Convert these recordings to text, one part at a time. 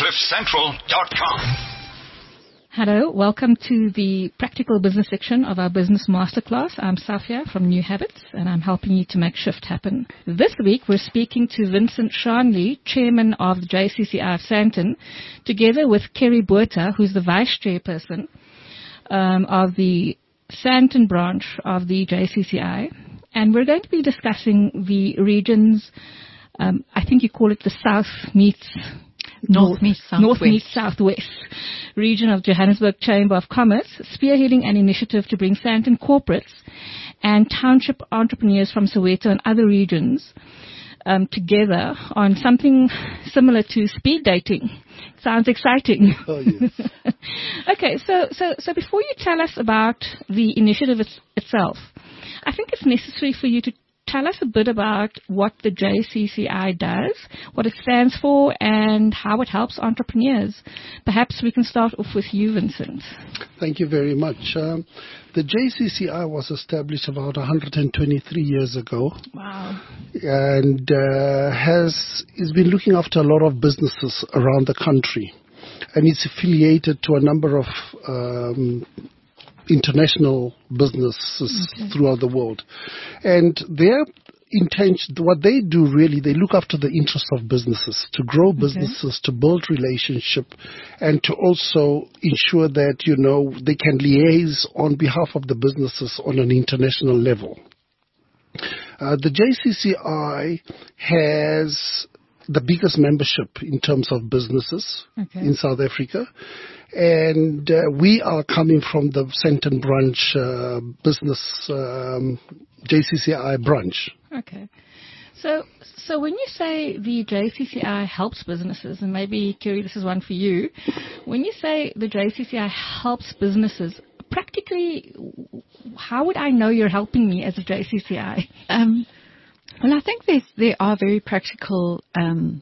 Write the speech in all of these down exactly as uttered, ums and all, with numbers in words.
cliff central dot com. Hello, welcome to the practical business section of our business masterclass. I'm Safia from New Habits, and I'm helping you to make shift happen. This week, we're speaking to Vincent Shanley, chairman of the J C C I of Sandton, together with Kerry Botha, who's the vice chairperson um, of the Sandton branch of the J C C I. And we're going to be discussing the regions, um, I think you call it the South meets North meets Southwest. North meets Southwest region of Johannesburg Chamber of Commerce, spearheading an initiative to bring Sandton corporates and township entrepreneurs from Soweto and other regions um, together on something similar to speed dating. Sounds exciting. Oh, yes. Okay, so, so, so before you tell us about the initiative it's, itself, I think it's necessary for you to tell us a bit about what the J C C I does, what it stands for, and how it helps entrepreneurs. Perhaps we can start off with you, Vincent. Thank you very much. Um, the J C C I was established about one hundred twenty-three years ago. Wow. And uh, has is been looking after a lot of businesses around the country. And it's affiliated to a number of um, international businesses okay. throughout the world. And their intention, what they do really, they look after the interests of businesses, to grow businesses, okay. to build relationship, and to also ensure that, you know, they can liaise on behalf of the businesses on an international level. Uh, the J C C I has the biggest membership in terms of businesses okay. in South Africa. And uh, we are coming from the Sandton branch uh, business, um, J C C I branch. Okay. So so when you say the J C C I helps businesses, and maybe, Kerry, this is one for you. When you say the J C C I helps businesses, practically, how would I know you're helping me as a J C C I? Um, well, I think there's, there are very practical um,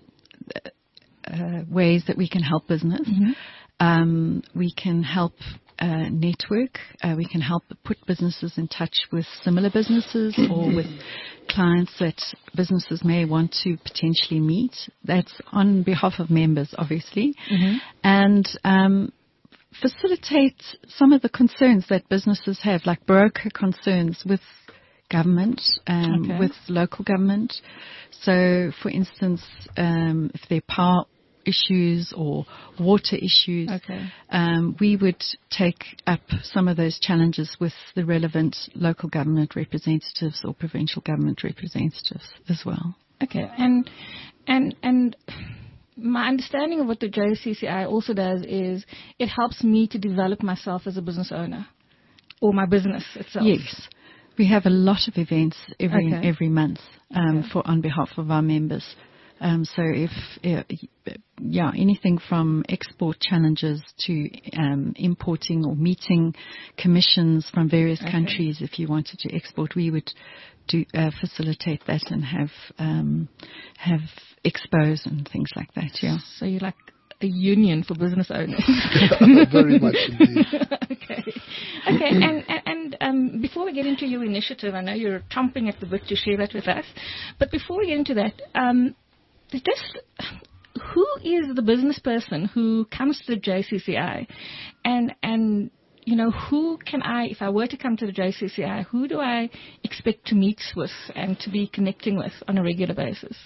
uh, ways that we can help business. Mm-hmm. Um, we can help uh, network. Uh, we can help put businesses in touch with similar businesses or with clients that businesses may want to potentially meet. That's on behalf of members, obviously. Mm-hmm. And um, facilitate some of the concerns that businesses have, like broker concerns with government, um, okay. with local government. So, for instance, um, if they're power issues or water issues, okay. um, we would take up some of those challenges with the relevant local government representatives or provincial government representatives as well. Okay, and and and my understanding of what the J C C I also does is it helps me to develop myself as a business owner or my business itself. Yes. We have a lot of events every okay. every month um, okay. for on behalf of our members. Um, so if, uh, yeah, anything from export challenges to um, importing or meeting commissions from various okay. countries, if you wanted to export, we would do uh, facilitate that and have um, have expos and things like that. Yeah. So you're like a union for business owners. Very much indeed. Okay. Okay. And and, and um, before we get into your initiative, I know you're chomping at the bit to share that with us. But before we get into that, um, just who is the business person who comes to the J C C I, and and you know, who can I, if I were to come to the J C C I, who do I expect to meet with and to be connecting with on a regular basis?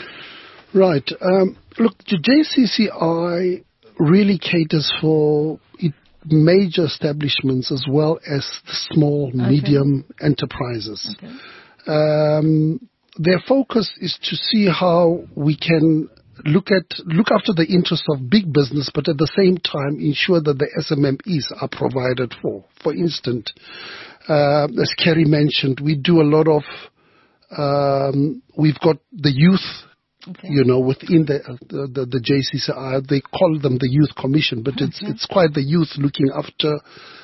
Right. Um, look, the J C C I really caters for it, major establishments as well as the small, okay. medium enterprises. Okay. Um, their focus is to see how we can look at look after the interests of big business, but at the same time ensure that the S M M Es are provided for. For instance, uh, as Kerry mentioned, we do a lot of. Um, we've got the youth. Okay. You know, within the, the the the J C C I, they call them the Youth Commission, but okay. it's it's quite the youth looking after.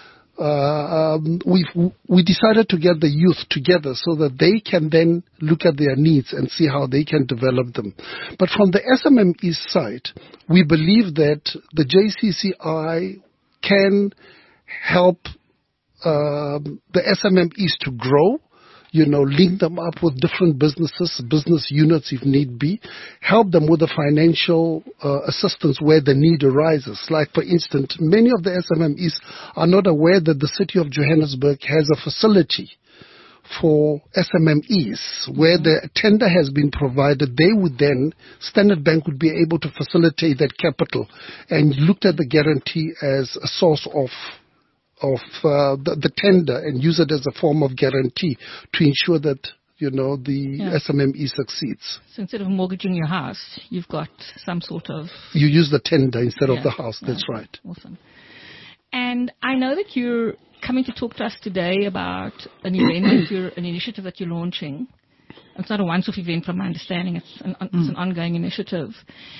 Uh, um, we we decided to get the youth together so that they can then look at their needs and see how they can develop them. But from the S M M E side, we believe that the J C C I can help uh, the S M M Es to grow you know, link them up with different businesses, business units if need be, help them with the financial uh, assistance where the need arises. Like, for instance, many of the S M M Es are not aware that the city of Johannesburg has a facility for S M M Es where mm-hmm. the tender has been provided. They would then, Standard Bank would be able to facilitate that capital and looked at the guarantee as a source of of uh, the, the tender and use it as a form of guarantee to ensure that, you know, the yeah. S M M E succeeds. So instead of mortgaging your house, you've got some sort of... You use the tender instead yeah. of the house. That's yeah. right. Awesome. And I know that you're coming to talk to us today about an event, that you're, an initiative that you're launching. It's not a once-off event from my understanding. It's an, mm. it's an ongoing initiative.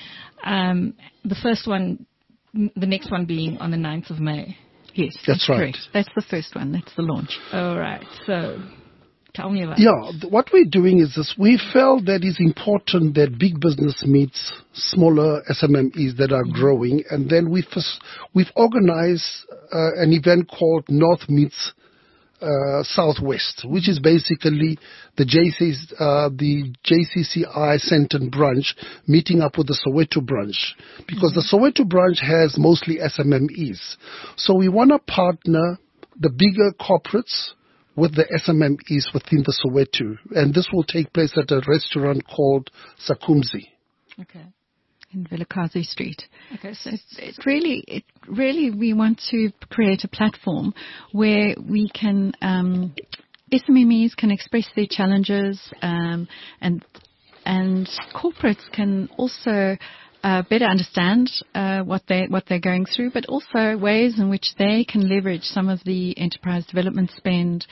Um, the first one, the next one being on the ninth of May. Yes, that's, that's right. Correct. That's the first one. That's the launch. All right. So tell me about yeah, it. Yeah, what we're doing is this. We felt that it's important that big business meets smaller S M M Es that are mm-hmm. growing. And then we've, we've organized uh, an event called North Meets Uh, Southwest, which is basically the J C, uh, the J C C I Sandton branch meeting up with the Soweto branch, because mm-hmm. the Soweto branch has mostly S M M Es. So we want to partner the bigger corporates with the S M M Es within the Soweto, and this will take place at a restaurant called Sakumzi. Okay. In Vilakazi Street. Okay, so it's, it's really, it really, we want to create a platform where we can, um, S M M Es can express their challenges, um, and and corporates can also uh, better understand uh, what they what they're going through, but also ways in which they can leverage some of the enterprise development spend,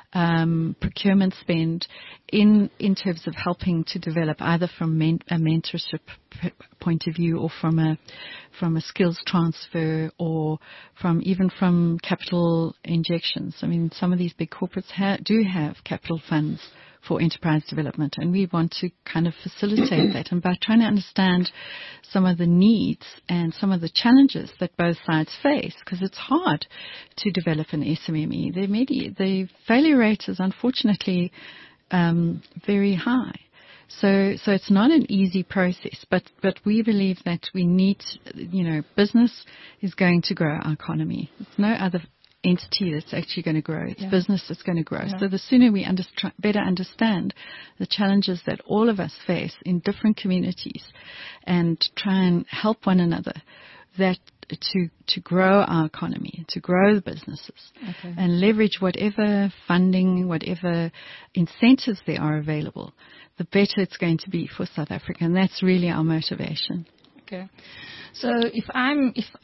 um, procurement spend, in in terms of helping to develop either from men, a mentorship p- point of view, or from a from a skills transfer, or from even from capital injections. I mean, some of these big corporates ha- do have capital funds for enterprise development, and we want to kind of facilitate that. And by trying to understand some of the needs and some of the challenges that both sides face, because it's hard to develop an S M M E. The, medi- the failure rate is unfortunately um, very high. So, so it's not an easy process, but, but we believe that we need, you know, business is going to grow our economy. There's no other entity that's actually going to grow. It's yeah. business that's going to grow. Yeah. So the sooner we under, better understand the challenges that all of us face in different communities and try and help one another, that to to grow our economy, to grow the businesses, okay. and leverage whatever funding, whatever incentives there are available, the better it's going to be for South Africa. And that's really our motivation. Okay. So if I'm if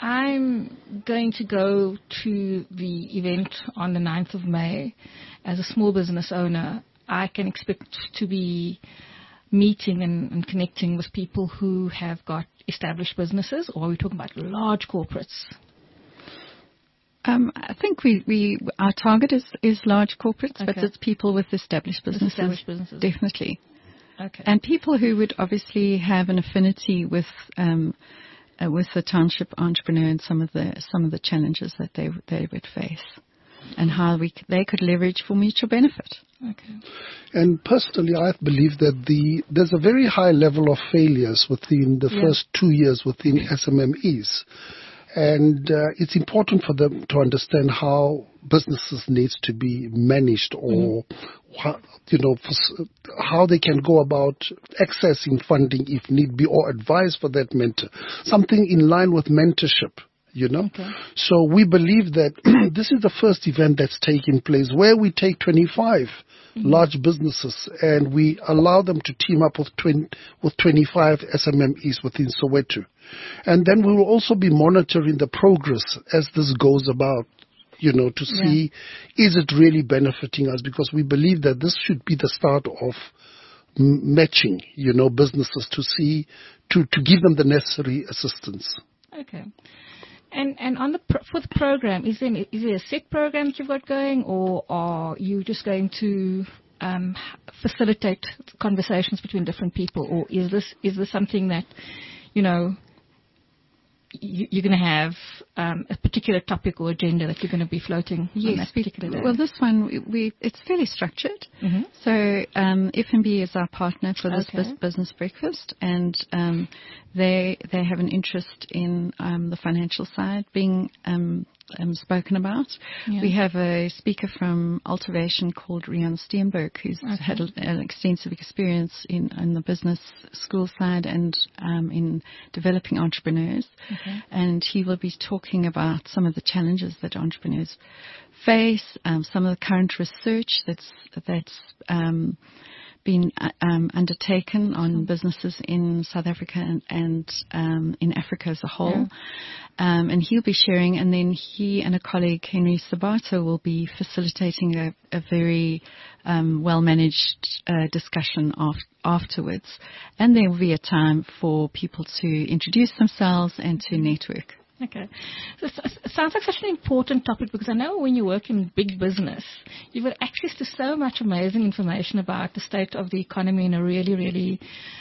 I'm going to go to the event on the ninth of May as a small business owner, I can expect to be meeting and, and connecting with people who have got established businesses, or are we talking about large corporates? Um, I think we, we our target is, is large corporates, okay. but it's people with established businesses. Established businesses. Definitely. Okay. And people who would obviously have an affinity with um, uh, with the township entrepreneur and some of the some of the challenges that they they would face, and how we c- they could leverage for mutual benefit. Okay. And personally, I believe that the there's a very high level of failures within the yeah. first two years within S M M Es. And uh, it's important for them to understand how businesses needs to be managed, or mm-hmm. how, you know, for, how they can go about accessing funding if need be, or advice for that mentor. Something in line with mentorship, you know. Okay. So we believe that this is the first event that's taking place where we take twenty-five mm-hmm. large businesses and we allow them to team up with twenty, with twenty-five S M M Es within Soweto. And then we will also be monitoring the progress as this goes about, you know, to see yeah. is it really benefiting us, because we believe that this should be the start of m- matching, you know, businesses to see, to, to give them the necessary assistance. Okay. And and on the pro- for the program, is there is there a set program that you've got going, or are you just going to um, facilitate conversations between different people, or is this is this something that, you know, you, you're going to have um, a particular topic or agenda that you're going to be floating yes, on that particular day. Well, this one, we, we it's fairly structured. Mm-hmm. So um, F N B is our partner for this Okay. business breakfast, and um, they they have an interest in um, the financial side being um, um, spoken about. Yeah. We have a speaker from Altivation called Rian Steenberg, who's Okay. had a, an extensive experience in, in the business school side and um, in developing entrepreneurs. Okay. And he will be talking about some of the challenges that entrepreneurs face, um, some of the current research that's that's um, been uh, um, undertaken on businesses in South Africa and, and um, in Africa as a whole. Yeah. Um, and he'll be sharing, and then he and a colleague, Henry Sabato, will be facilitating a, a very um, well-managed uh, discussion af- afterwards. And there will be a time for people to introduce themselves and to network. Okay. So it it sounds like such an important topic, because I know when you work in big business, you've got access to so much amazing information about the state of the economy in a really, really,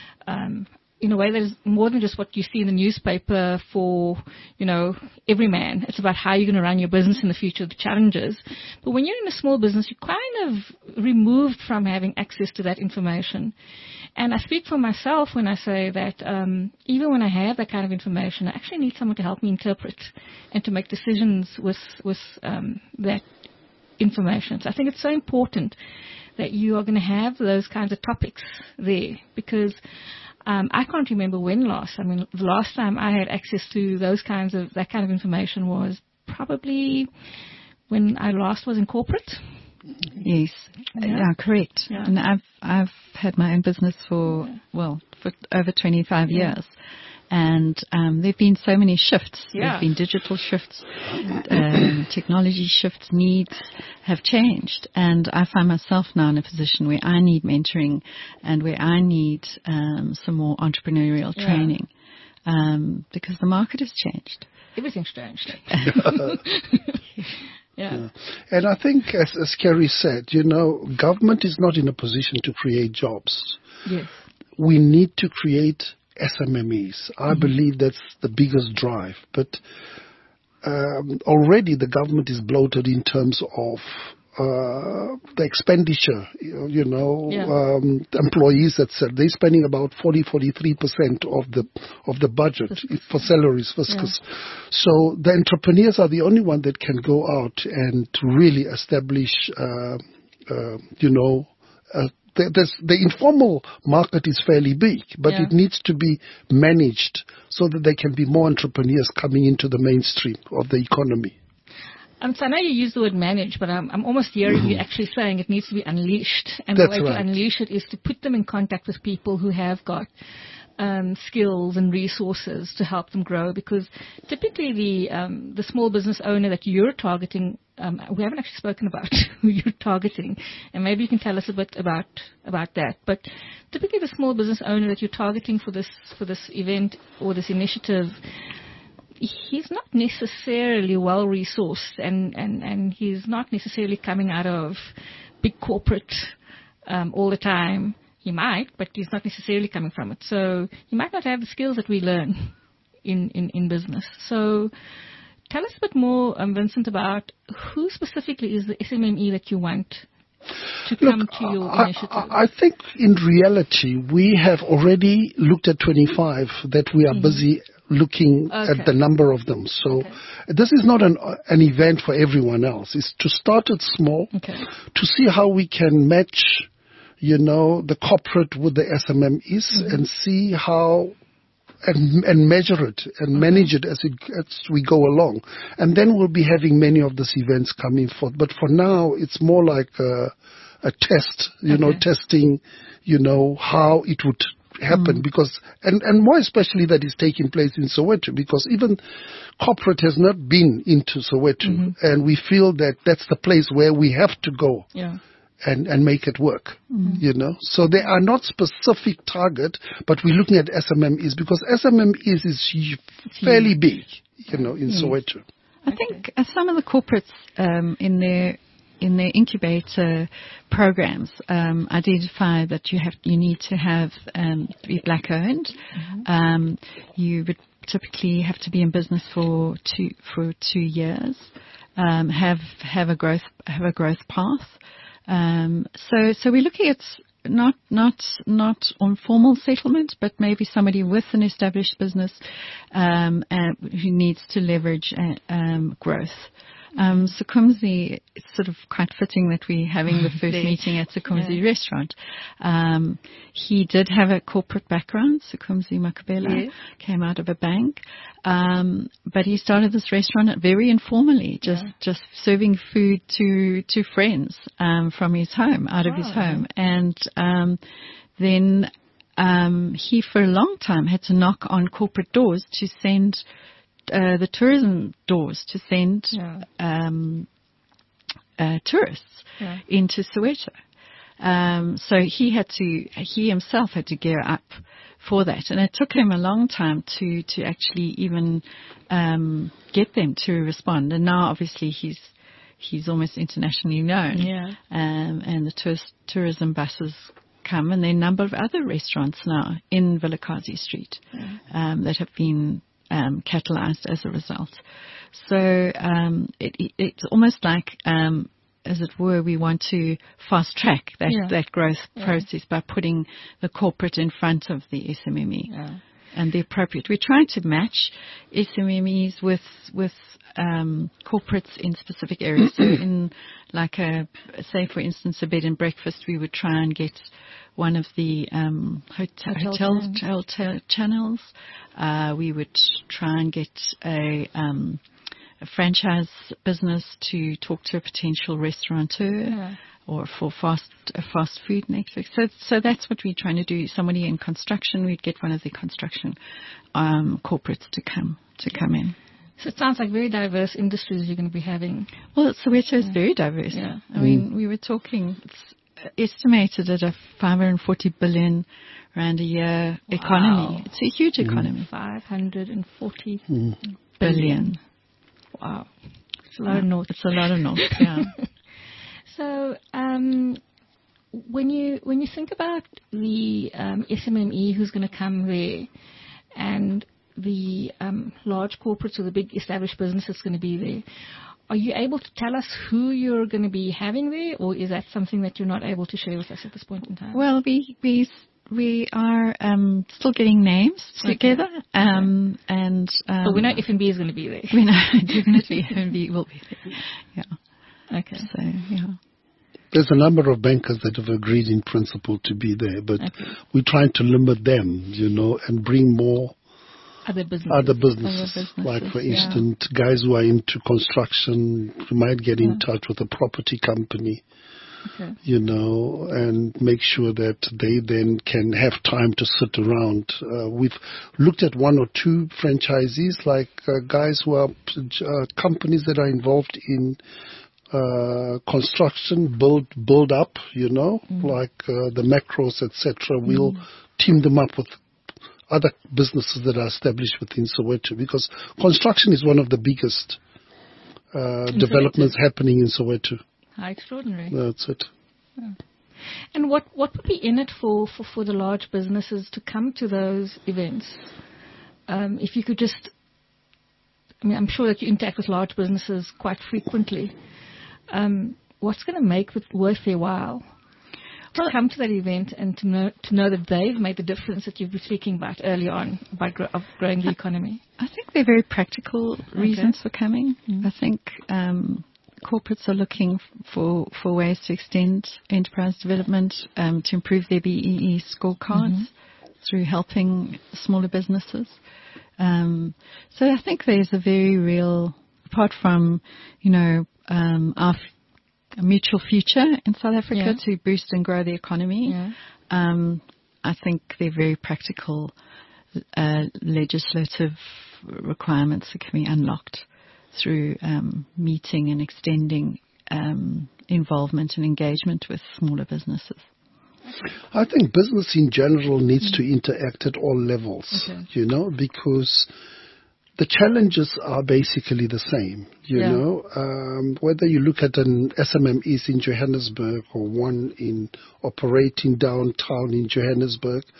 um, in a way that is more than just what you see in the newspaper for, you know, every man. It's about how you're going to run your business in the future, the challenges. But when you're in a small business, you're kind of removed from having access to that information. And I speak for myself when I say that um, even when I have that kind of information, I actually need someone to help me interpret and to make decisions with with um, that information. So I think it's so important that you are going to have those kinds of topics there, because um, I can't remember when last. I mean, the last time I had access to those kinds of that kind of information was probably when I last was in corporate. Yes, Yeah. yeah, correct. Yeah. And I've I've had my own business for Yeah. well for over twenty-five Yeah. years, and um, there've been so many shifts. Yeah. There've been digital shifts, um, technology shifts, needs have changed, and I find myself now in a position where I need mentoring and where I need um, some more entrepreneurial Yeah. training, um, because the market has changed. Everything's changed. Yeah. Yeah. And I think, as, as Kerry said, you know, government is not in a position to create jobs. Yes. We need to create S M M Es. I Mm-hmm. believe that's the biggest drive. But um, already the government is bloated in terms of uh, the expenditure. You you know, Yeah. um, the employees that said they're spending about forty, forty-three percent of the of the budget Fiscus. for salaries, fiscus. So the entrepreneurs are the only one that can go out and really establish, uh, uh, you know, uh, the, there's, the informal market is fairly big, but Yeah. it needs to be managed so that there can be more entrepreneurs coming into the mainstream of the economy. Um, so I know you use the word manage, but I'm, I'm almost hearing you actually saying it needs to be unleashed. And That's the way right. to unleash it is to put them in contact with people who have got um, skills and resources to help them grow. Because typically the um, the small business owner that you're targeting, um, we haven't actually spoken about who you're targeting, and maybe you can tell us a bit about about that. But typically the small business owner that you're targeting for this for this event or this initiative, he's not necessarily well resourced, and, and, and he's not necessarily coming out of big corporate um, all the time. He might, but he's not necessarily coming from it. So he might not have the skills that we learn in, in, in business. So tell us a bit more, um, Vincent, about who specifically is the S M M E that you want to come Look, to your I, initiative. I, I think in reality we have already looked at twenty-five that we are Mhm. busy looking Okay. at the number of them. So Okay. this is not an an event for everyone else. It's to start it small, Okay. to see how we can match, you know, the corporate with the S M M Es Mm-hmm. and see how and, and measure it and manage it as it as we go along. And then we'll be having many of these events coming forth. But for now, it's more like a, a test, you know, Okay. testing, you know, how it would happen because, and, and more especially that is taking place in Soweto because even corporate has not been into Soweto and we feel that that's the place where we have to go Yeah. and, and make it work, you know. So they are not specific target, but we're looking at S M M Es because S M M Es is hu- fairly big, you know, in Soweto. I think uh, some of the corporates um, in their in their incubator programs um, identify that you have you need to have um, be black owned. Um, you would typically have to be in business for two for two years, um, have have a growth have a growth path. Um, so so we're looking at not not not on formal settlement, but maybe somebody with an established business um, uh, who needs to leverage uh, um, growth. Um, Sukumzi, it's sort of quite fitting that we're having the first meeting at Sukumzi yeah. restaurant. Um, he did have a corporate background. Sukumzi Makabela yes. came out of a bank. Um, but he started this restaurant very informally, just, yeah. just serving food to, to friends, um, from his home, out of oh. his home. And, um, then, um, he for a long time had to knock on corporate doors to send Uh, the tourism doors to send yeah. um, uh, tourists yeah. into Soweto. Um, so he had to, he himself had to gear up for that, and it took him a long time to to actually even um, get them to respond. And now, obviously, he's he's almost internationally known. Yeah. Um, and the tourist, tourism buses come, and there are a number of other restaurants now in Vilakazi Street yeah. um, that have been Um, catalyzed as a result. So um, it, it, it's almost like, um, as it were, we want to fast track that, yeah. that growth yeah. process by putting the corporate in front of the S M M E yeah. and the appropriate. We're trying to match S M M Es with with um, corporates in specific areas. So in like a, say for instance, a bed and breakfast, we would try and get one of the um, hotel, hotel, hotel, hotel channels. Uh, we would try and get a, um, a franchise business to talk to a potential restaurateur yeah. or for fast a fast food network. So, so that's what we're trying to do. Somebody in construction, we'd get one of the construction um, corporates to come to come in. So it sounds like very diverse industries you're going to be having. Well, Soweto is yeah. very diverse. Yeah. I mean, we were talking. It's estimated at a five hundred forty billion rand a year wow. economy. It's a huge economy. Mm. five hundred forty mm. billion. Wow. It's a lot yeah. of noughts. It's a lot of noughts, yeah. So, um, when you when you think about the um, S M M E who's going to come there, and the um, large corporates or the big established businesses going to be there, are you able to tell us who you're going to be having there, or is that something that you're not able to share with us at this point in time? Well, we we we are um, still getting names okay. together, um, okay. and um, but we know F and B is going to be there. We know definitely F and B will be there. Yeah. Okay. So yeah. There's a number of bankers that have agreed in principle to be there, but okay. we're trying to limit them, you know, and bring more Other businesses. Other businesses. Other businesses like, for yeah. instance, guys who are into construction, you might get yeah. in touch with a property company, okay. you know, and make sure that they then can have time to sit around. Uh, we've looked at one or two franchisees, like uh, guys who are uh, companies that are involved in uh, construction, build build up, you know, mm. like uh, the Macros, et cetera. We'll mm. team them up with other businesses that are established within Soweto, because construction is one of the biggest uh, developments Soweto. happening in Soweto. How extraordinary. That's it. Yeah. And what, what would be in it for, for, for the large businesses to come to those events? Um, if you could just, I mean, I'm sure that you interact with large businesses quite frequently. Um, what's going to make it worth their while to well, come to that event and to know to know that they've made the difference that you've been speaking about early on by gro- of growing the economy? I think they're very practical reasons okay. for coming. Mm-hmm. I think um, corporates are looking for, for ways to extend enterprise development, um, to improve their B E E scorecards mm-hmm. through helping smaller businesses. Um, so I think there's a very real, apart from, you know, um, our a mutual future in South Africa yeah. to boost and grow the economy. Yeah. Um, I think they're very practical uh, legislative requirements that can be unlocked through um, meeting and extending um, involvement and engagement with smaller businesses. I think business in general needs mm-hmm. to interact at all levels, okay. you know, because the challenges are basically the same, you yeah. know, um, whether you look at an S M M E in Johannesburg or one in operating downtown in Johannesburg,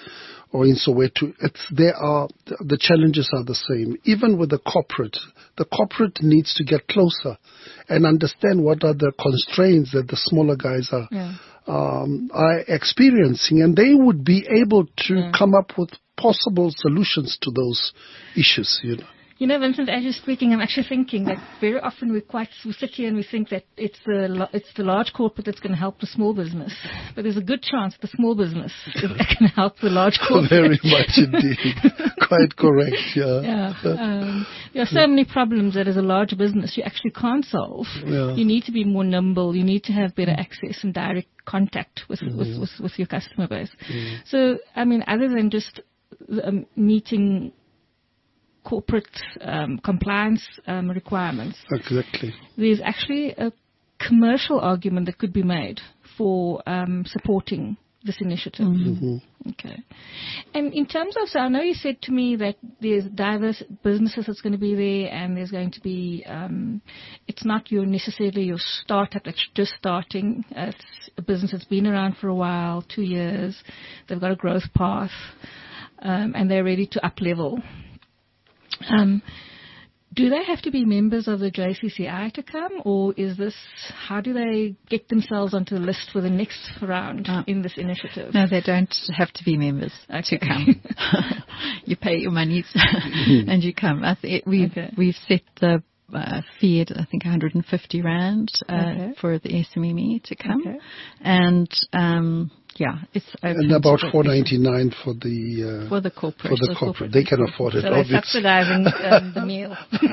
or in Soweto, it's, there are, the challenges are the same. Even with the corporate, the corporate needs to get closer and understand what are the constraints that the smaller guys are, Yeah. um, are experiencing, and they would be able to Yeah. come up with possible solutions to those issues, you know. You know, Vincent, as you're speaking, I'm actually thinking that very often we quite we sit here and we think that it's the lo- it's the large corporate that's going to help the small business, but there's a good chance the small business is going to help the large corporate. Very much indeed. Quite correct, yeah. Yeah. Um, there are so many problems that as a large business you actually can't solve. Yeah. You need to be more nimble. You need to have better access and direct contact with, Mm-hmm. with, with, with your customer base. So, I mean, other than just um, meeting corporate um, compliance um, requirements, Exactly. there's actually a commercial argument that could be made for um, supporting this initiative. Mm-hmm. Okay. And in terms of, so I know you said to me that there's diverse businesses that's going to be there, and there's going to be, um, it's not your necessarily your startup that's just starting. Uh, it's a business that's been around for a while, two years. They've got a growth path, um, and they're ready to up level. Um, do they have to be members of the J C C I to come, or is this, how do they get themselves onto the list for the next round Oh. in this initiative? No, they don't have to be members to come. You pay your money and you come. I th- we've, Okay. we've set the uh, fee at, I think, one hundred fifty rand uh, Okay. for the S M M E to come. Okay. And, um, yeah, it's open And about to four the- ninety-nine for the uh, for the corporate. for the the corporate. corporate. They can afford it, So they're obviously. subsidizing um, the meal.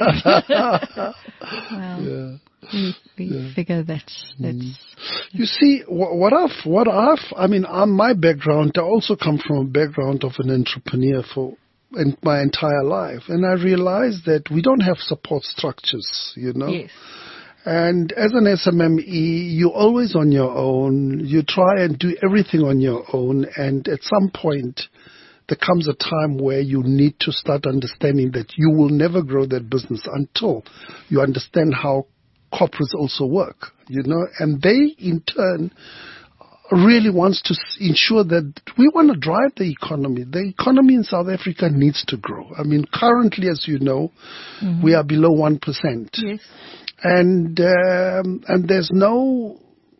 Well, Yeah. we, we Yeah. figure that that's You see, wh- what I've, what I've, I mean, um, my background, I also come from a background of an entrepreneur for in my entire life, and I realized that we don't have support structures, you know. Yes. And as an S M M E, you're always on your own. You try and do everything on your own. And at some point, there comes a time where you need to start understanding that you will never grow that business until you understand how corporates also work, you know. And they, in turn, really wants to s- ensure that we want to drive the economy. The economy in South Africa needs to grow. I mean, currently, as you know, we are below one percent. Yes. And um, and there's no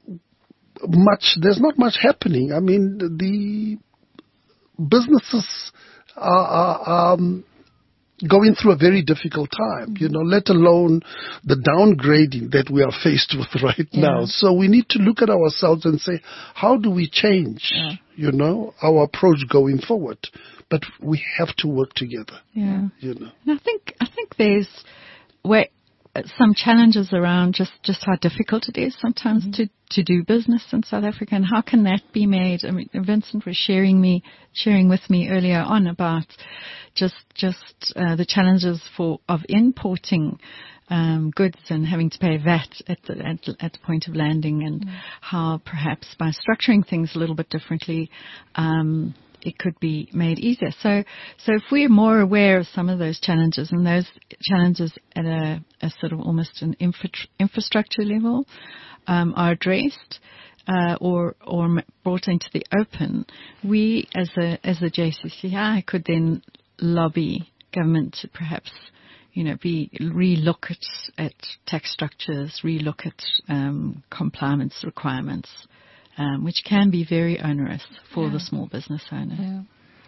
much, there's not much happening. I mean, the businesses are, are um, going through a very difficult time, you know, let alone the downgrading that we are faced with right Yeah. now. So we need to look at ourselves and say, how do we change, Yeah. you know, our approach going forward? But we have to work together, yeah. you know. And I think I think there's where some challenges around just, just how difficult it is sometimes Mm-hmm. to, to do business in South Africa, and how can that be made? I mean, Vincent was sharing me sharing with me earlier on about just just uh, the challenges for of importing um, goods and having to pay V A T at the at, at the point of landing, and Mm. how perhaps by structuring things a little bit differently, um, it could be made easier. So, so if we're more aware of some of those challenges, and those challenges at a, a sort of almost an infra- infrastructure level um, are addressed uh, or or m- brought into the open, we as a as the J C C I could then lobby government to perhaps, you know, be re-look at, at tax structures, re-look at um, compliance requirements. Um, which can be very onerous for Yeah. the small business owner. Yeah.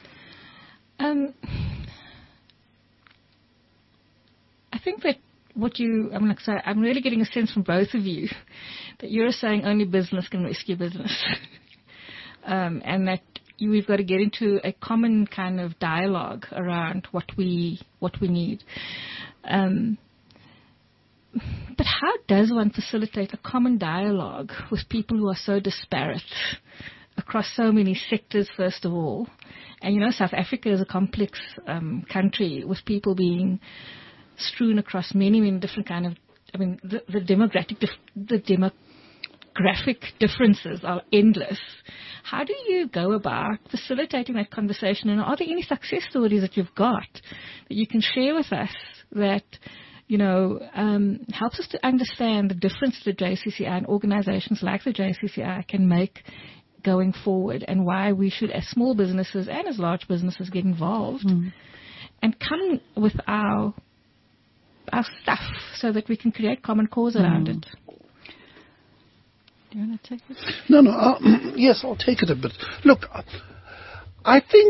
Um, I think that what you, I'm like, sorry, I'm really getting a sense from both of you that you're saying only business can rescue business, um, and that you, we've got to get into a common kind of dialogue around what we what we need. Um, But how does one facilitate a common dialogue with people who are so disparate across so many sectors, first of all? And, you know, South Africa is a complex um, country with people being strewn across many, many different kind of, I mean, the, the demographic, dif- the demographic differences are endless. How do you go about facilitating that conversation? And are there any success stories that you've got that you can share with us that, you know, um, helps us to understand the difference the J C C I and organizations like the J C C I can make going forward and why we should, as small businesses and as large businesses, get involved mm. and come with our our stuff so that we can create common cause around mm. it. Do you want to take it? No, no. Uh, yes, I'll take it a bit. Look, I think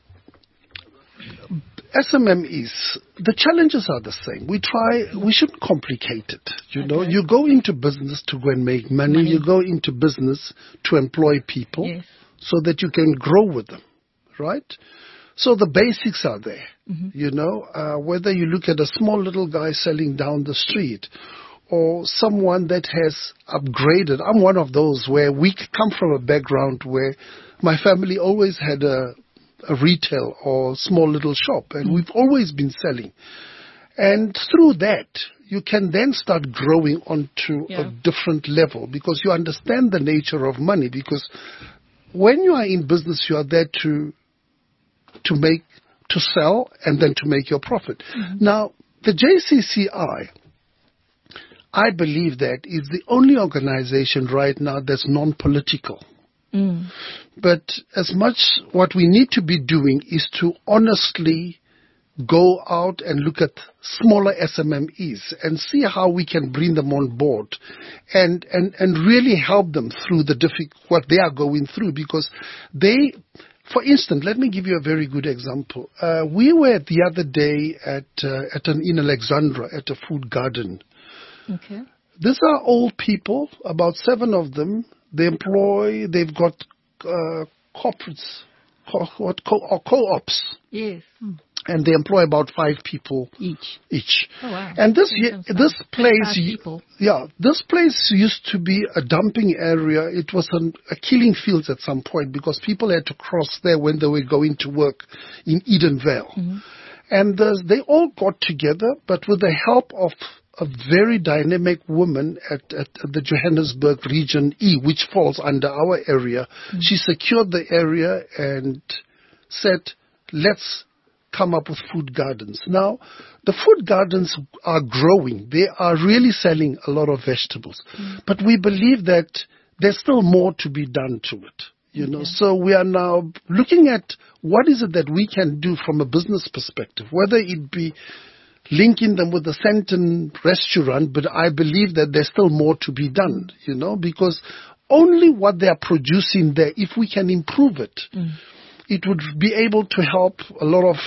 S M M Es, the challenges are the same. We try, we shouldn't complicate it. You okay. know, you go into business to go and make money. money. You go into business to employ people yes. so that you can grow with them, right? So the basics are there, mm-hmm. you know, uh, whether you look at a small little guy selling down the street or someone that has upgraded. I'm one of those where we come from a background where my family always had a, a retail or small little shop, and mm-hmm. we've always been selling. And through that, you can then start growing onto yeah. a different level because you understand the nature of money. Because when you are in business, you are there to to make, to sell, and then to make your profit. Mm-hmm. Now, the J C C I, I believe that is the only organization right now that's non-political. Mm. But as much what we need to be doing is to honestly go out and look at smaller S M M Es and see how we can bring them on board and, and, and really help them through the diffi- what they are going through, because they, for instance, let me give you a very good example. Uh, we were the other day at, uh, at an, in Alexandra at a food garden. Okay. These are old people, about seven of them. They employ, they've got uh, corporates, co- what, co- or co-ops. Yes. Hmm. And they employ about five people each. Each. Oh, wow. And this this place, yeah, this place used to be a dumping area. It was an, a killing fields at some point because people had to cross there when they were going to work in Edenvale. Mm-hmm. And uh, they all got together, but with the help of a very dynamic woman at, at, at the Johannesburg Region E, which falls under our area. Mm-hmm. She secured the area and said, let's come up with food gardens. Now, the food gardens are growing. They are really selling a lot of vegetables. Mm. But we believe that there's still more to be done to it. You okay. know, so we are now looking at what is it that we can do from a business perspective, whether it be linking them with the Sandton restaurant, but I believe that there's still more to be done, you know, because only what they are producing there, if we can improve it, mm. it would be able to help a lot of,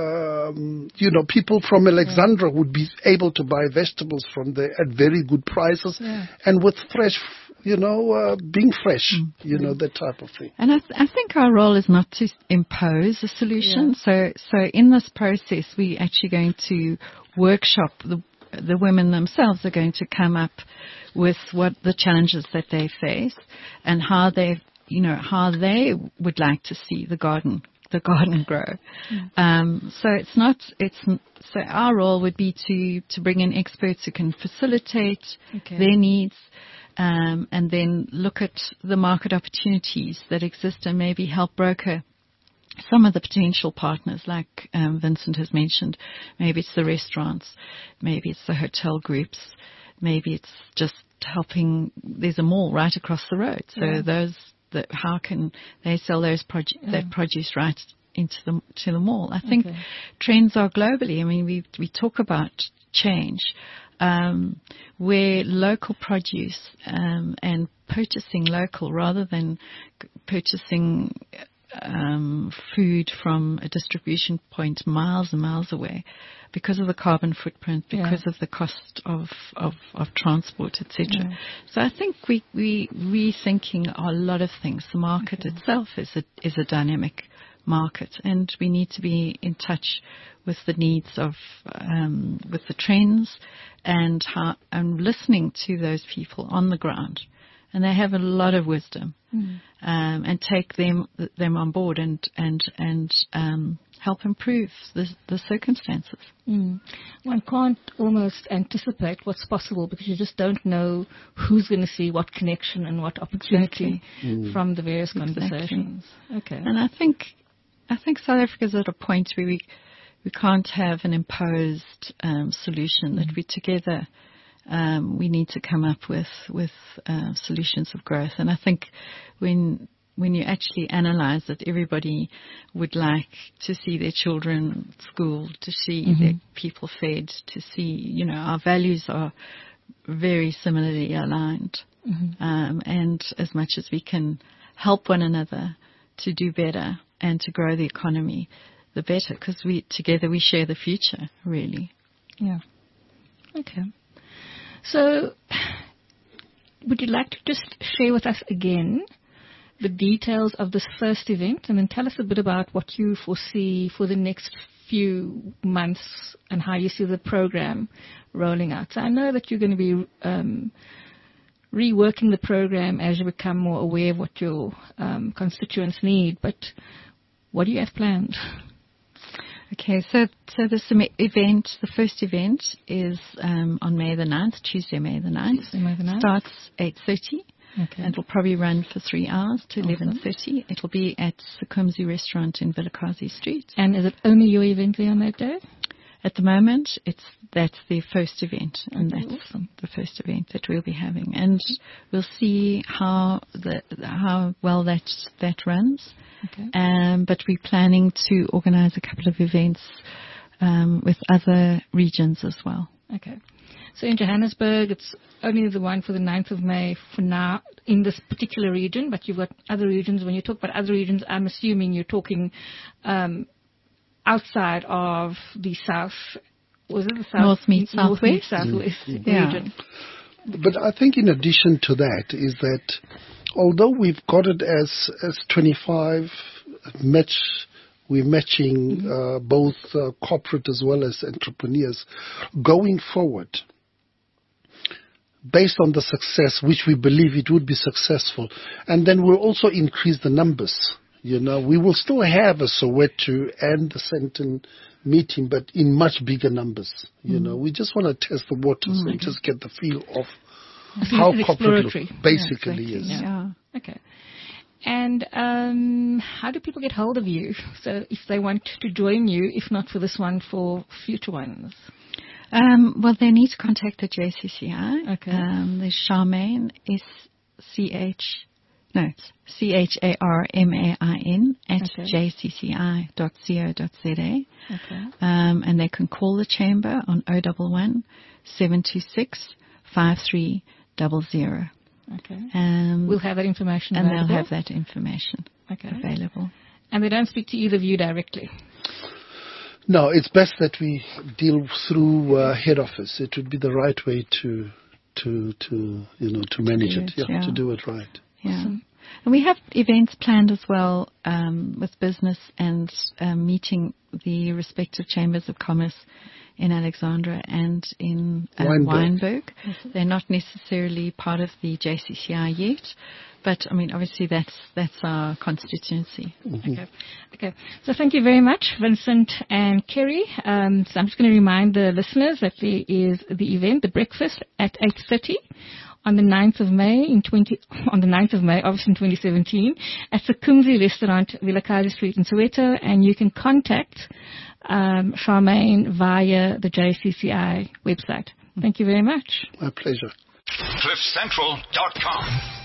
um, you know, people from Alexandra yeah. would be able to buy vegetables from there at very good prices yeah. and with fresh, you know, uh, being fresh, mm. you know, that type of thing. And I, th- I think our role is not to impose a solution. Yeah. So, so in this process, we're actually going to workshop the the women themselves are going to come up with what the challenges that they face and how they you know, how they would like to see the garden, the garden grow. Mm. Um, so it's not, it's, so our role would be to, to bring in experts who can facilitate okay. their needs, um, and then look at the market opportunities that exist and maybe help broker some of the potential partners, like um, Vincent has mentioned. Maybe it's the restaurants, maybe it's the hotel groups, maybe it's just helping, there's a mall right across the road. So yeah. those, that how can they sell those produ- yeah. that produce right into the to the mall? I think okay. trends are globally. I mean, we we talk about change, um, where local produce um, and purchasing local rather than purchasing um, food from a distribution point miles and miles away, because of the carbon footprint, because yeah. of the cost of, of, of transport, et cetera. Yeah. So I think we we rethinking a lot of things. The market okay. itself is a is a dynamic market, and we need to be in touch with the needs of um, with the trends, and how, and listening to those people on the ground. And they have a lot of wisdom, mm. um, and take them them on board and and and um, help improve the, the circumstances. Mm. One can't almost anticipate what's possible because you just don't know who's going to see what connection and what opportunity exactly. mm. from the various exactly. conversations. Okay, and I think I think South Africa's at a point where we we can't have an imposed um, solution. Mm. That we together. Um, we need to come up with with uh, solutions of growth, and I think when when you actually analyze it, everybody would like to see their children schooled, to see mm-hmm. their people fed, to see, you know, our values are very similarly aligned. Mm-hmm. Um, and as much as we can help one another to do better and to grow the economy, the better, because we together we share the future, really. Yeah. Okay. So, would you like to just share with us again the details of this first event, and then tell us a bit about what you foresee for the next few months and how you see the program rolling out? So I know that you're going to be um, reworking the program as you become more aware of what your um, constituents need, but what do you have planned? Okay, so so this event, the first event, is um, on May the ninth, Tuesday, May the ninth. Tuesday, May the ninth. Starts eight thirty. Okay. And it'll probably run for three hours to awesome. eleven thirty. It'll be at Sukumzi Restaurant in Vilakazi Street. And is it only your event there on that day? At the moment, it's that's the first event, and okay, that's awesome. the first event that we'll be having. And we'll see how the how well that that runs. Okay. Um, but we're planning to organize a couple of events um, with other regions as well. Okay. So in Johannesburg, it's only the one for the ninth of May for now in this particular region, but you've got other regions. When you talk about other regions, I'm assuming you're talking um, outside of the south. Was it the south? North meets North meets southwest. southwest Mm-hmm. region. Yeah. But I think in addition to that is that although we've got it as as twenty-five match, we're matching mm-hmm. uh, both uh, corporate as well as entrepreneurs going forward. Based on the success, which we believe it would be successful, and then we'll also increase the numbers. You know, we will still have a Soweto and the Sandton meeting, but in much bigger numbers. You mm-hmm. know, we just want to test the waters mm-hmm. and just get the feel of how corporate look, basically yeah, exactly. is. Yeah. Okay. And um, how do people get hold of you? So if they want to join you, if not for this one, for future ones? Um, well, they need to contact the J C C I. Okay. Um, there's Charmaine, S C H, no, C H A R M A I N at okay. j c c i dot co dot z a. Okay. Um, and they can call the chamber on oh one one, seven two six, five three zero zero. Okay. Um, we'll have that information and available. they'll have that information okay. available. And they don't speak to either of you directly? No, it's best that we deal through uh, head office. It would be the right way to, to, to you know, to manage to it. it Yeah, yeah, to do it right. Yeah. Awesome. And we have events planned as well um, with business and um, meeting the respective chambers of commerce in Alexandra and in uh, Wynberg. Wynberg. They're not necessarily part of the J C C I yet, but I mean, obviously that's that's our constituency. Mm-hmm. Okay. Okay. So thank you very much, Vincent and Kerry. Um, so I'm just going to remind the listeners that there is the event, the breakfast, at eight thirty. On the ninth of May in twenty on the ninth of May, obviously in twenty seventeen, at the Sukumzi Restaurant, Vilakazi Street in Soweto, and you can contact um, Charmaine via the J C C I website. Thank you very much. My pleasure. cliff central dot com